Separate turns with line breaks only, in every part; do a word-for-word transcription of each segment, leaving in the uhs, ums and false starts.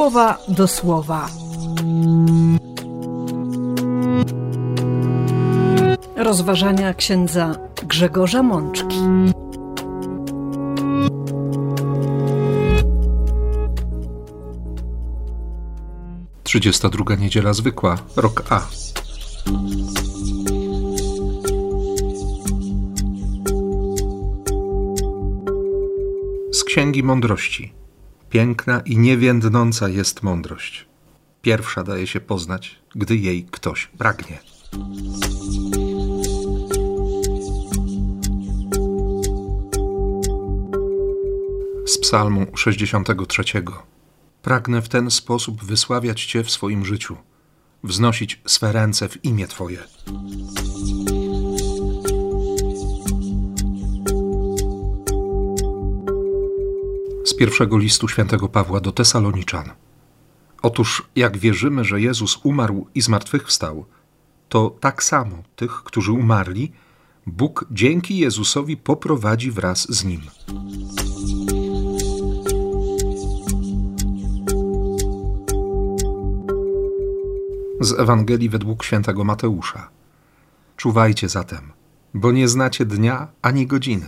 słowa do słowa. Rozważania księdza Grzegorza Mączki.
Trzydziesta druga niedziela zwykła, rok A. Z Księgi Mądrości. Piękna i niewiędnąca jest mądrość. Pierwsza daje się poznać, gdy jej ktoś pragnie. Z Psalmu sześćdziesiątego trzeciego. Pragnę w ten sposób wysławiać Cię w swoim życiu, wznosić swe ręce w imię Twoje. Z pierwszego listu świętego Pawła do Tesaloniczan. Otóż jak wierzymy, że Jezus umarł i zmartwychwstał, to tak samo tych, którzy umarli, Bóg dzięki Jezusowi poprowadzi wraz z Nim. Z Ewangelii według świętego Mateusza. Czuwajcie zatem, bo nie znacie dnia ani godziny.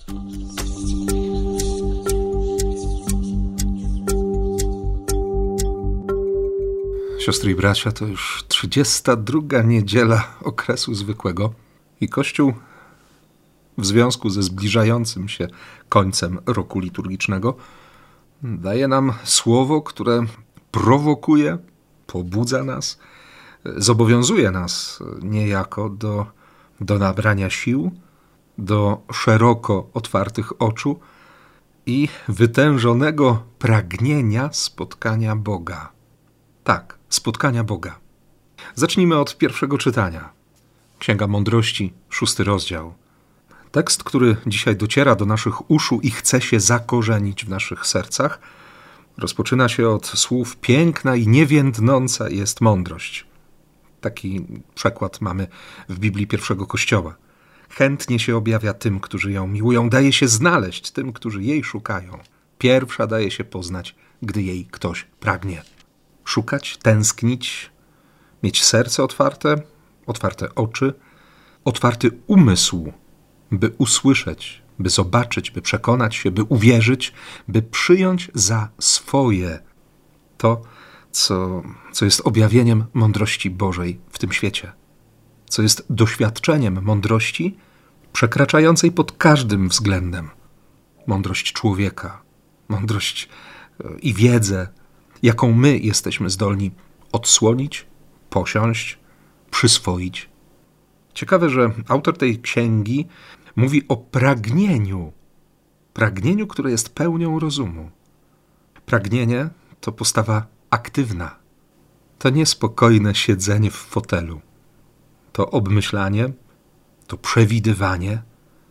Siostry i bracia, to już trzydziesta druga niedziela okresu zwykłego i Kościół w związku ze zbliżającym się końcem roku liturgicznego daje nam słowo, które prowokuje, pobudza nas, zobowiązuje nas niejako do, do nabrania sił, do szeroko otwartych oczu i wytężonego pragnienia spotkania Boga. Tak, spotkania Boga. Zacznijmy od pierwszego czytania. Księga Mądrości, szósty rozdział. Tekst, który dzisiaj dociera do naszych uszu i chce się zakorzenić w naszych sercach, rozpoczyna się od słów: piękna i niewiędnąca jest mądrość. Taki przekład mamy w Biblii pierwszego Kościoła. Chętnie się objawia tym, którzy ją miłują, daje się znaleźć tym, którzy jej szukają. Pierwsza daje się poznać, gdy jej ktoś pragnie. Szukać, tęsknić, mieć serce otwarte, otwarte oczy, otwarty umysł, by usłyszeć, by zobaczyć, by przekonać się, by uwierzyć, by przyjąć za swoje to, co, co jest objawieniem mądrości Bożej w tym świecie, co jest doświadczeniem mądrości przekraczającej pod każdym względem mądrość człowieka, mądrość i wiedzę, jaką my jesteśmy zdolni odsłonić, posiąść, przyswoić. Ciekawe, że autor tej księgi mówi o pragnieniu, pragnieniu, które jest pełnią rozumu. Pragnienie to postawa aktywna. To niespokojne siedzenie w fotelu. To obmyślanie, to przewidywanie,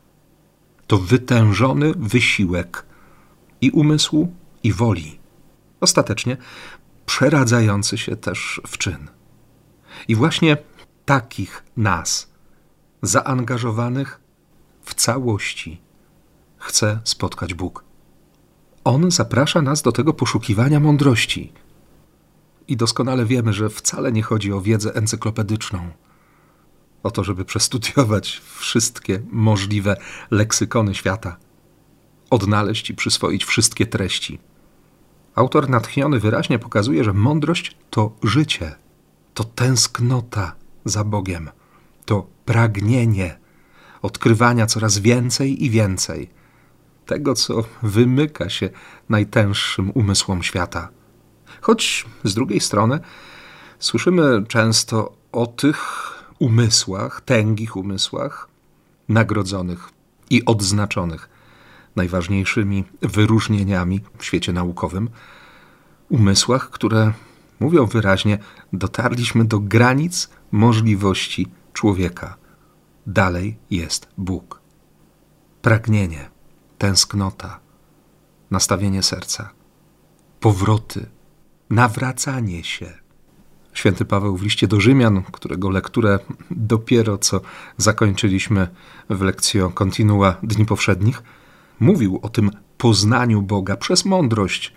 to wytężony wysiłek i umysłu, i woli. Ostatecznie przeradzający się też w czyn. I właśnie takich nas, zaangażowanych w całości, chce spotkać Bóg. On zaprasza nas do tego poszukiwania mądrości. I doskonale wiemy, że wcale nie chodzi o wiedzę encyklopedyczną, o to, żeby przestudiować wszystkie możliwe leksykony świata, odnaleźć i przyswoić wszystkie treści. Autor natchniony wyraźnie pokazuje, że mądrość to życie, to tęsknota za Bogiem, to pragnienie odkrywania coraz więcej i więcej tego, co wymyka się najtęższym umysłom świata. Choć z drugiej strony słyszymy często o tych umysłach, tęgich umysłach, nagrodzonych i odznaczonych najważniejszymi wyróżnieniami w świecie naukowym, umysłach, które mówią wyraźnie: dotarliśmy do granic możliwości człowieka. Dalej jest Bóg. Pragnienie, tęsknota, nastawienie serca, powroty, nawracanie się. Święty Paweł w liście do Rzymian, którego lekturę dopiero co zakończyliśmy w Lectio Continua dni powszednich, mówił o tym poznaniu Boga przez mądrość,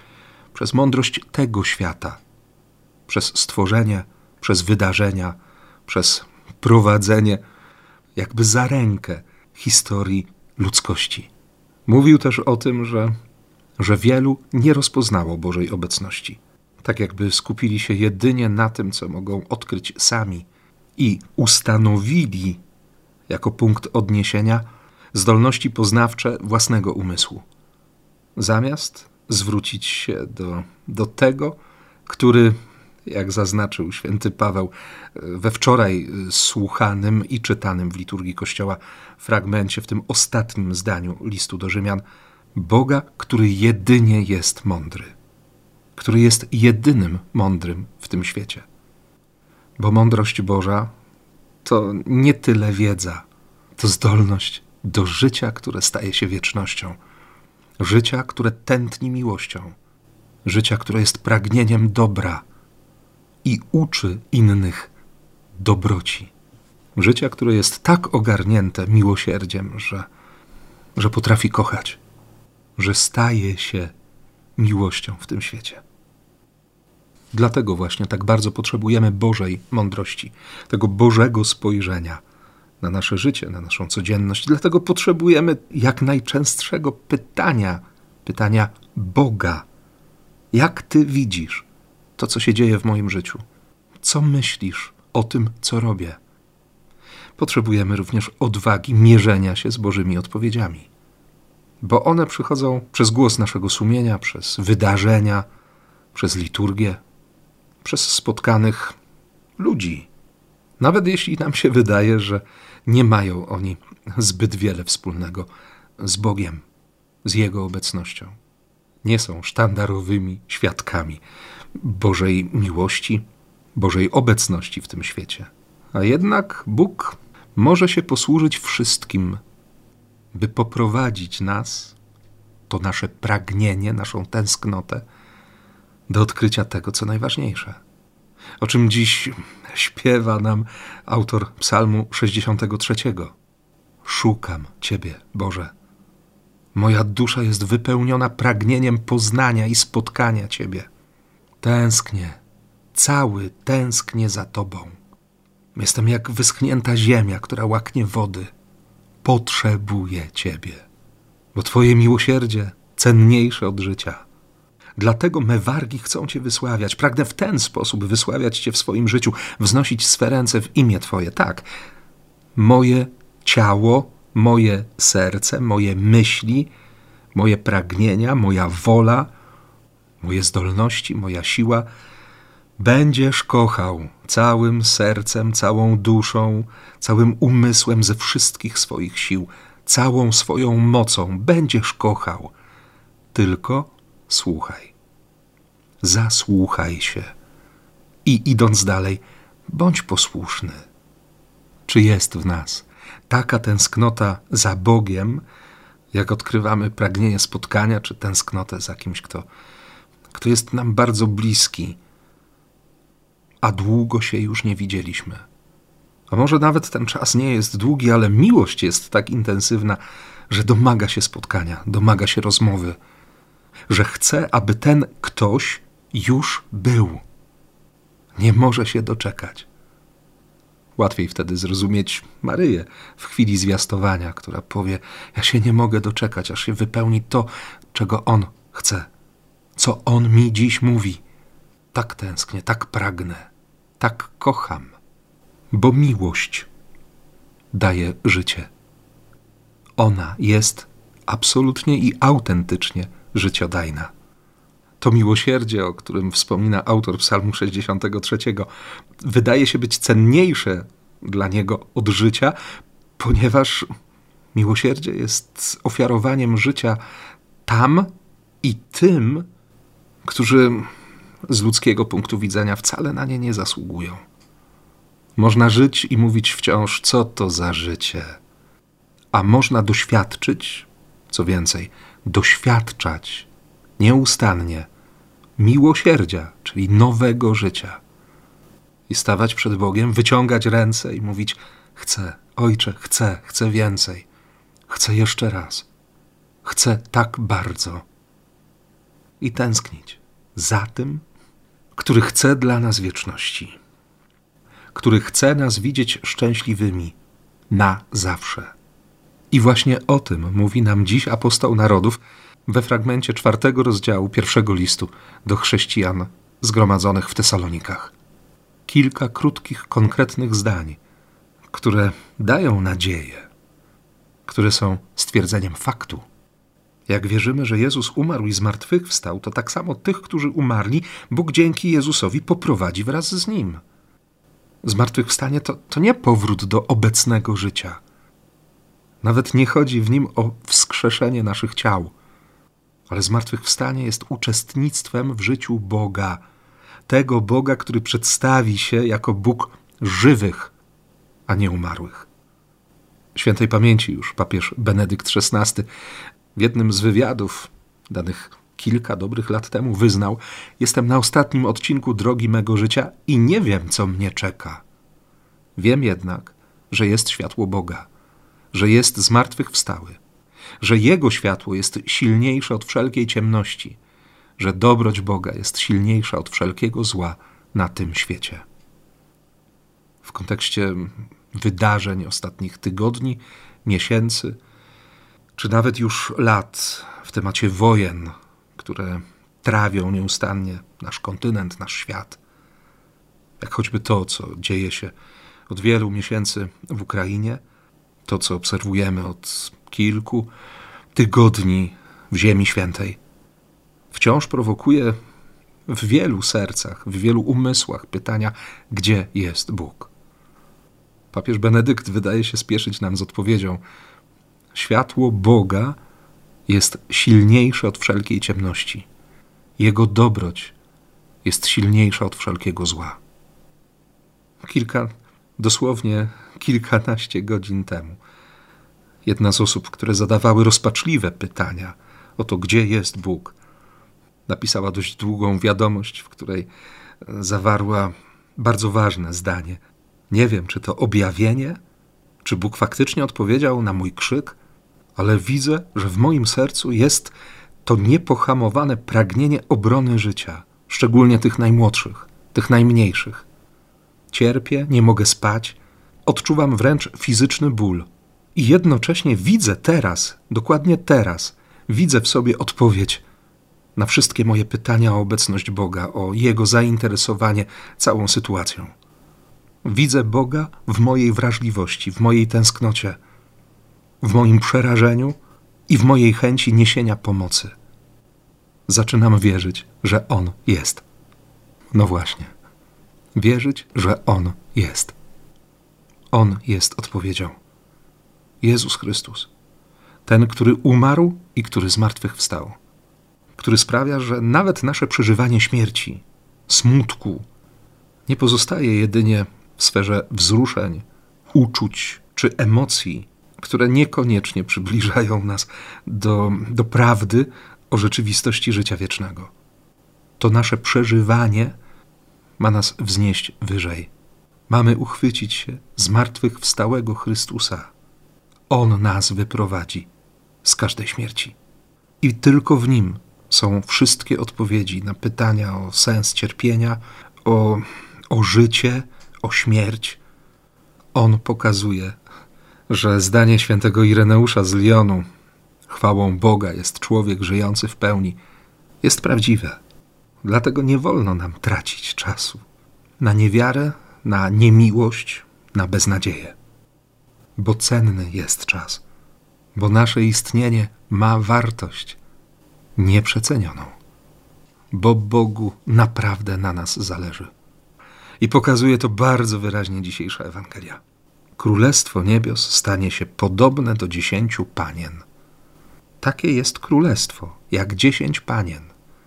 przez mądrość tego świata, przez stworzenie, przez wydarzenia, przez prowadzenie, jakby za rękę historii ludzkości. Mówił też o tym, że, że wielu nie rozpoznało Bożej obecności. Tak jakby skupili się jedynie na tym, co mogą odkryć sami i ustanowili jako punkt odniesienia zdolności poznawcze własnego umysłu. Zamiast zwrócić się do, do tego, który, jak zaznaczył święty Paweł we wczoraj słuchanym i czytanym w liturgii Kościoła fragmencie, w tym ostatnim zdaniu listu do Rzymian, Boga, który jedynie jest mądry, który jest jedynym mądrym w tym świecie. Bo mądrość Boża to nie tyle wiedza, to zdolność do życia, które staje się wiecznością. Życia, które tętni miłością. Życia, które jest pragnieniem dobra i uczy innych dobroci. Życia, które jest tak ogarnięte miłosierdziem, że, że potrafi kochać, że staje się miłością w tym świecie. Dlatego właśnie tak bardzo potrzebujemy Bożej mądrości, tego Bożego spojrzenia na nasze życie, na naszą codzienność. Dlatego potrzebujemy jak najczęstszego pytania, pytania Boga. Jak Ty widzisz to, co się dzieje w moim życiu? Co myślisz o tym, co robię? Potrzebujemy również odwagi mierzenia się z Bożymi odpowiedziami, bo one przychodzą przez głos naszego sumienia, przez wydarzenia, przez liturgię, przez spotkanych ludzi. Nawet jeśli nam się wydaje, że nie mają oni zbyt wiele wspólnego z Bogiem, z Jego obecnością. Nie są sztandarowymi świadkami Bożej miłości, Bożej obecności w tym świecie. A jednak Bóg może się posłużyć wszystkim, by poprowadzić nas, to nasze pragnienie, naszą tęsknotę, do odkrycia tego, co najważniejsze. O czym dziś śpiewa nam autor psalmu sześćdziesiątego trzeciego. Szukam Ciebie, Boże. Moja dusza jest wypełniona pragnieniem poznania i spotkania Ciebie. Tęsknię, cały tęsknię za Tobą. Jestem jak wyschnięta ziemia, która łaknie wody. Potrzebuję Ciebie, bo Twoje miłosierdzie cenniejsze od życia. Dlatego me wargi chcą Cię wysławiać. Pragnę w ten sposób wysławiać Cię w swoim życiu, wznosić swe ręce w imię Twoje. Tak, moje ciało, moje serce, moje myśli, moje pragnienia, moja wola, moje zdolności, moja siła będziesz kochał całym sercem, całą duszą, całym umysłem, ze wszystkich swoich sił, całą swoją mocą będziesz kochał. Tylko słuchaj. Zasłuchaj się. I idąc dalej, bądź posłuszny. Czy jest w nas taka tęsknota za Bogiem, jak odkrywamy pragnienie spotkania, czy tęsknotę za kimś, kto, kto jest nam bardzo bliski, a długo się już nie widzieliśmy? A może nawet ten czas nie jest długi, ale miłość jest tak intensywna, że domaga się spotkania, domaga się rozmowy, że chce, aby ten ktoś już był. Nie może się doczekać. Łatwiej wtedy zrozumieć Maryję w chwili zwiastowania, która powie: ja się nie mogę doczekać, aż się wypełni to, czego On chce, co On mi dziś mówi. Tak tęsknię, tak pragnę, tak kocham, bo miłość daje życie. Ona jest absolutnie i autentycznie życiodajna. To miłosierdzie, o którym wspomina autor psalmu sześćdziesiątego trzeciego, wydaje się być cenniejsze dla niego od życia, ponieważ miłosierdzie jest ofiarowaniem życia tam i tym, którzy z ludzkiego punktu widzenia wcale na nie nie zasługują. Można żyć i mówić wciąż, co to za życie, a można doświadczyć, co więcej, doświadczać nieustannie miłosierdzia, czyli nowego życia. I stawać przed Bogiem, wyciągać ręce i mówić: chcę, Ojcze, chcę, chcę więcej, chcę jeszcze raz, chcę tak bardzo. I tęsknić, za tym, który chce dla nas wieczności, który chce nas widzieć szczęśliwymi na zawsze. I właśnie o tym mówi nam dziś apostoł narodów we fragmencie czwartego rozdziału pierwszego listu do chrześcijan zgromadzonych w Tesalonikach. Kilka krótkich, konkretnych zdań, które dają nadzieję, które są stwierdzeniem faktu. Jak wierzymy, że Jezus umarł i zmartwychwstał, to tak samo tych, którzy umarli, Bóg dzięki Jezusowi poprowadzi wraz z Nim. Zmartwychwstanie to, to nie powrót do obecnego życia. Nawet nie chodzi w nim o wskrzeszenie naszych ciał, ale zmartwychwstanie jest uczestnictwem w życiu Boga, tego Boga, który przedstawi się jako Bóg żywych, a nie umarłych. Świętej pamięci już papież Benedykt szesnasty w jednym z wywiadów danych kilka dobrych lat temu wyznał: jestem na ostatnim odcinku drogi mego życia i nie wiem, co mnie czeka. Wiem jednak, że jest światło Boga, że jest zmartwychwstały, że Jego światło jest silniejsze od wszelkiej ciemności, że dobroć Boga jest silniejsza od wszelkiego zła na tym świecie. W kontekście wydarzeń ostatnich tygodni, miesięcy, czy nawet już lat w temacie wojen, które trawią nieustannie nasz kontynent, nasz świat, jak choćby to, co dzieje się od wielu miesięcy w Ukrainie, to, co obserwujemy od kilku tygodni w Ziemi Świętej, wciąż prowokuje w wielu sercach, w wielu umysłach pytania, gdzie jest Bóg? Papież Benedykt wydaje się spieszyć nam z odpowiedzią: światło Boga jest silniejsze od wszelkiej ciemności. Jego dobroć jest silniejsza od wszelkiego zła. Kilka, dosłownie kilkanaście godzin temu jedna z osób, które zadawały rozpaczliwe pytania o to, gdzie jest Bóg, napisała dość długą wiadomość, w której zawarła bardzo ważne zdanie. Nie wiem, czy to objawienie, czy Bóg faktycznie odpowiedział na mój krzyk, ale widzę, że w moim sercu jest to niepohamowane pragnienie obrony życia, szczególnie tych najmłodszych, tych najmniejszych. Cierpię, nie mogę spać, odczuwam wręcz fizyczny ból. I jednocześnie widzę teraz, dokładnie teraz, widzę w sobie odpowiedź na wszystkie moje pytania o obecność Boga, o Jego zainteresowanie całą sytuacją. Widzę Boga w mojej wrażliwości, w mojej tęsknocie, w moim przerażeniu i w mojej chęci niesienia pomocy. Zaczynam wierzyć, że On jest. No właśnie. Wierzyć, że On jest. On jest odpowiedzią. Jezus Chrystus. Ten, który umarł i który zmartwychwstał. Który sprawia, że nawet nasze przeżywanie śmierci, smutku, nie pozostaje jedynie w sferze wzruszeń, uczuć czy emocji, które niekoniecznie przybliżają nas do, do prawdy o rzeczywistości życia wiecznego. To nasze przeżywanie ma nas wznieść wyżej. Mamy uchwycić się zmartwychwstałego Chrystusa. On nas wyprowadzi z każdej śmierci. I tylko w Nim są wszystkie odpowiedzi na pytania o sens cierpienia, o, o życie, o śmierć. On pokazuje, że zdanie świętego Ireneusza z Lyonu, chwałą Boga jest człowiek żyjący w pełni, jest prawdziwe. Dlatego nie wolno nam tracić czasu na niewiarę, na niemiłość, na beznadzieję. Bo cenny jest czas, bo nasze istnienie ma wartość nieprzecenioną, bo Bogu naprawdę na nas zależy. I pokazuje to bardzo wyraźnie dzisiejsza Ewangelia. Królestwo niebios stanie się podobne do dziesięciu panien. Takie jest królestwo, jak dziesięć panien.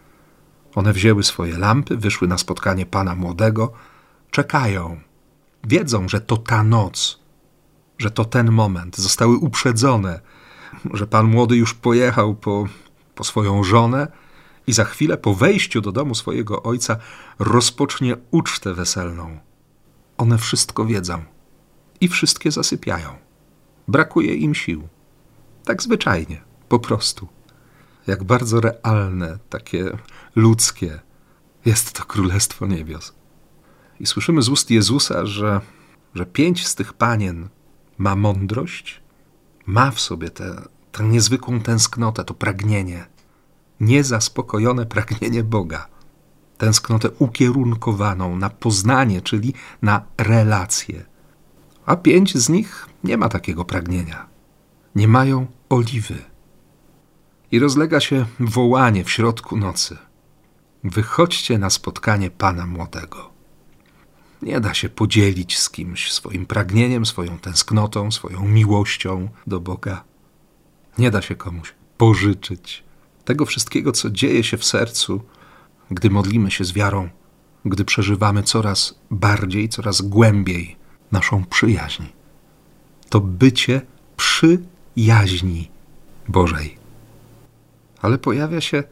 One wzięły swoje lampy, wyszły na spotkanie Pana młodego, czekają. Wiedzą, że to ta noc, że to ten moment. Zostały uprzedzone, że Pan młody już pojechał po, po swoją żonę i za chwilę po wejściu do domu swojego ojca rozpocznie ucztę weselną. One wszystko wiedzą i wszystkie zasypiają. Brakuje im sił. Tak zwyczajnie, po prostu. Jak bardzo realne, takie ludzkie Jest to Królestwo Niebios. I słyszymy z ust Jezusa, że, że pięć z tych panien ma mądrość, ma w sobie tę, tę niezwykłą tęsknotę, to pragnienie, niezaspokojone pragnienie Boga. Tęsknotę ukierunkowaną na poznanie, czyli na relacje. A pięć z nich nie ma takiego pragnienia. Nie mają oliwy. I rozlega się wołanie w środku nocy. Wychodźcie na spotkanie Pana Młodego. Nie da się podzielić z kimś swoim pragnieniem, swoją tęsknotą, swoją miłością do Boga. Nie da się komuś pożyczyć tego wszystkiego, co dzieje się w sercu, gdy modlimy się z wiarą, gdy przeżywamy coraz bardziej, coraz głębiej naszą przyjaźń. To bycie przyjaźni Bożej. Ale pojawia się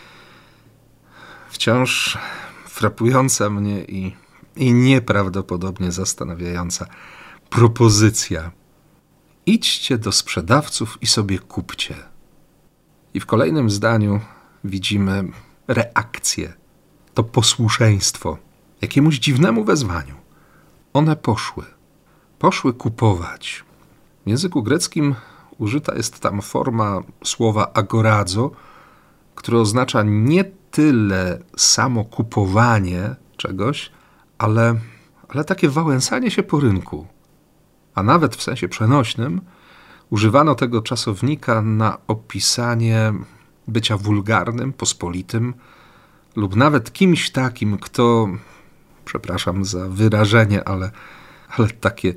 wciąż frapująca mnie i, i nieprawdopodobnie zastanawiająca propozycja. Idźcie do sprzedawców i sobie kupcie. I w kolejnym zdaniu widzimy reakcję, to posłuszeństwo jakiemuś dziwnemu wezwaniu. One poszły. Poszły kupować. W języku greckim użyta jest tam forma słowa agorazo, które oznacza nie tyle samo kupowanie czegoś, ale, ale takie wałęsanie się po rynku. A nawet w sensie przenośnym używano tego czasownika na opisanie bycia wulgarnym, pospolitym lub nawet kimś takim, kto, przepraszam za wyrażenie, ale, ale takie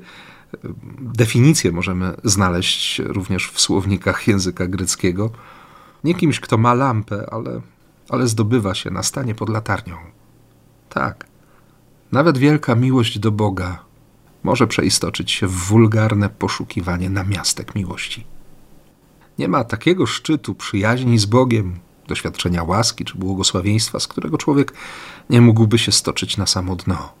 definicje możemy znaleźć również w słownikach języka greckiego. Nie kimś, kto ma lampę, ale, ale zdobywa się na stanie pod latarnią. Tak, nawet wielka miłość do Boga może przeistoczyć się w wulgarne poszukiwanie namiastek miłości. Nie ma takiego szczytu przyjaźni z Bogiem, doświadczenia łaski czy błogosławieństwa, z którego człowiek nie mógłby się stoczyć na samo dno.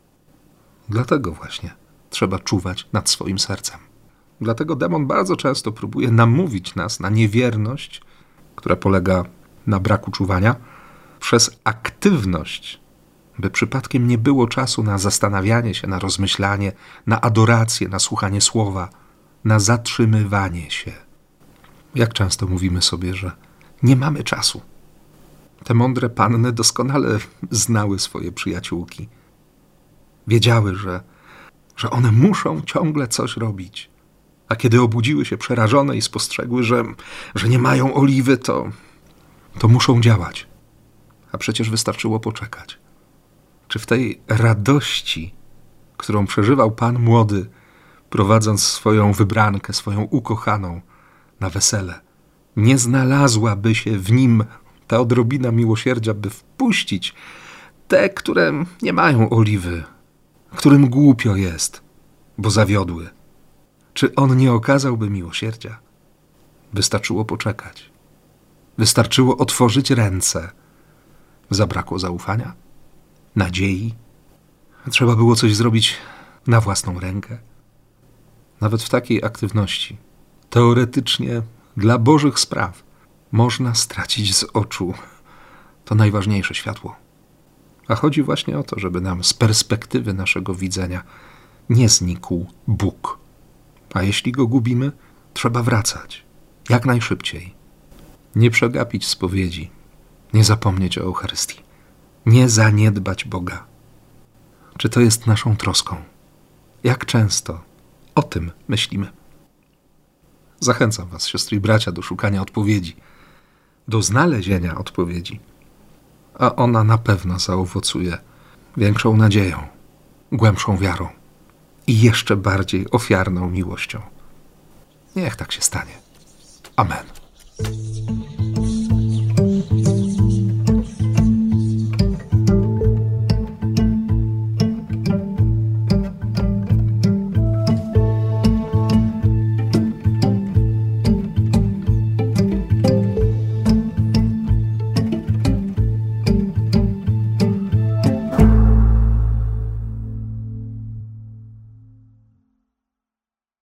Dlatego właśnie trzeba czuwać nad swoim sercem. Dlatego demon bardzo często próbuje namówić nas na niewierność, która polega na braku czuwania, przez aktywność, by przypadkiem nie było czasu na zastanawianie się, na rozmyślanie, na adorację, na słuchanie słowa, na zatrzymywanie się. Jak często mówimy sobie, że nie mamy czasu. Te mądre panny doskonale znały swoje przyjaciółki. Wiedziały, że, że one muszą ciągle coś robić. A kiedy obudziły się przerażone i spostrzegły, że, że nie mają oliwy, to, to muszą działać. A przecież wystarczyło poczekać. Czy w tej radości, którą przeżywał Pan Młody, prowadząc swoją wybrankę, swoją ukochaną na wesele, nie znalazłaby się w nim ta odrobina miłosierdzia, by wpuścić te, które nie mają oliwy, którym głupio jest, bo zawiodły? Czy on nie okazałby miłosierdzia? Wystarczyło poczekać. Wystarczyło otworzyć ręce. Zabrakło zaufania? Nadziei? Trzeba było coś zrobić na własną rękę? Nawet w takiej aktywności, teoretycznie dla Bożych spraw, można stracić z oczu to najważniejsze światło. A chodzi właśnie o to, żeby nam z perspektywy naszego widzenia nie znikł Bóg. A jeśli go gubimy, trzeba wracać jak najszybciej. Nie przegapić spowiedzi, nie zapomnieć o Eucharystii, nie zaniedbać Boga. Czy to jest naszą troską? Jak często o tym myślimy? Zachęcam was, siostry i bracia, do szukania odpowiedzi, do znalezienia odpowiedzi, a ona na pewno zaowocuje większą nadzieją, głębszą wiarą i jeszcze bardziej ofiarną miłością. Niech tak się stanie. Amen.